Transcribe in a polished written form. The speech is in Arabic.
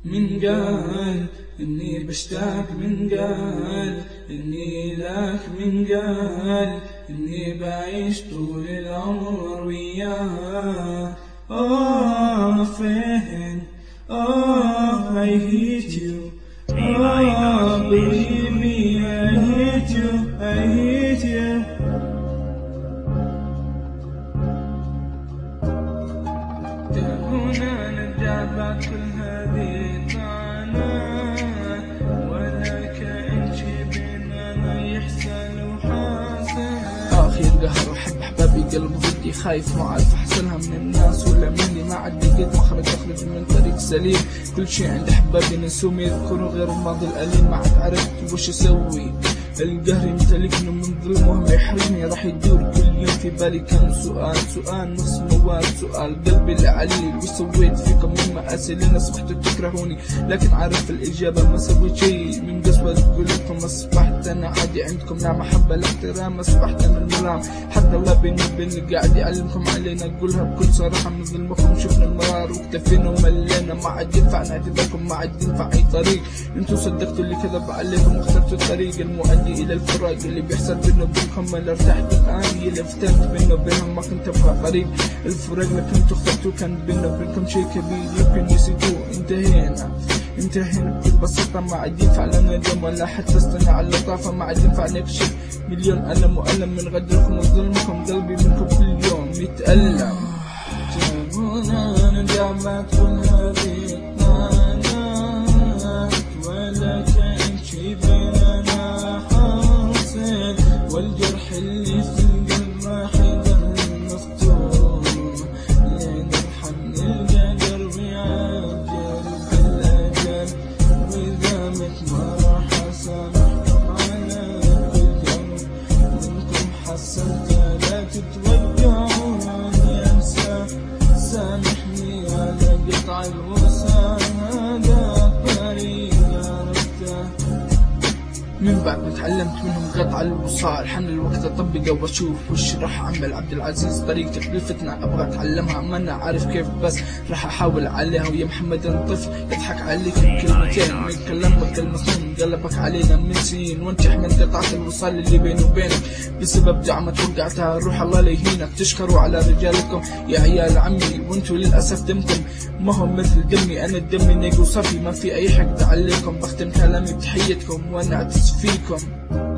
من قال إني بشتاق، من قال إني لك، من قال إني بعيش طول العمر وياه. Oh friend, oh I hate you, oh believe me I hate you, I hate you. هنا نرجع بعد كل هذه الطعنات، ولا كأن شي بيننا يحصل وحاصل. آخر قهر وحب أحبابي قلب ضدي، خايف ما أعرف أحسنها من الناس ولا مني، ما عندي قد مخرج أخرج من طريق سليم. كل شي عند أحبابي نسوم يذكروا غير الماضي الأليم، ما عاد عرفت وش أسوي. القهر يمتلكني من ظلمه يحرجني، راح يدور كل يوم في بالي كم سؤال، سؤال نص موال، سؤال قلبي العليل. وش سويت فيكم من مآسي لين أصبحتوا تكرهوني؟ لكن عارف الإجابة ما سويت شي من قسوة قلوبكم. أصبحت أنا عادي عندكم، لا محبة لا احترام، أصبحت أنا الملام. حتى الله بيني وبيني قاعد يعلمكم علينا، أقولها بكل صراحة من ظلمكم شفنا المرار واكتفينا وملينا. ما عاد ينفع نعتذركم، ما عاد ينفع أي طريق. انتوا صدقتوا اللي كذب عليكم واخترتوا الطريق المؤدي إلى الفراق. اللي بيحصل بينه وبينكم اللي ارتحت الآن، اللي افترت بينه وبينهم ما كنت أبغى طريق الفراق، لكن انتوا اخترتوا كان بينه وبينكم شيء كبير يمكن نسيتوه. انتهينا بكل بساطة، ما عاد ينفع لنا دم ولا حتى استنى على اللطافة، ما عاد ينفع نكشف مليون ألم وألم من غدركم وظلمكم. قلبي منكم كل يوم يتألم. جابونا نرجع بعد كل هذه الطعنات، ولا كان شي بيننا حاصل، والجرح اللي في القلب راح يضل مفتوح، لين الحمل القدر ويعجل بالأجل. وإذا مت ما راح أسامحكم على كل ذنب منكم حصلت، لا تتوقعوني أنسى. سامحني على قطع الوصال، هذا الطريق عرفته. من بعد ما تعلمت منهم قطع الوصال، حن الوقت اطبقه واشوف وش راح اعمل. عبد العزيز طريقتك للفتنة ابغى اتعلمها، ما انا عارف كيف بس راح احاول عليها. ويا محمد الطفل يضحك عليك بكلمتين من كلامك المصنون، قلبك علينا من سنين وانتح من قطعة الوصال اللي بيني وبينك بسبب دعمة وقعتها. روح الله لا يهينك، تشكروا على رجالكم يا عيال عمي، وانتوا للاسف دمكم ما هم مثل دمي. انا دمي نقي وصفي، ما في اي حقد عليكم. بختم كلامي بتحيتكم وانا اعتز فيكم.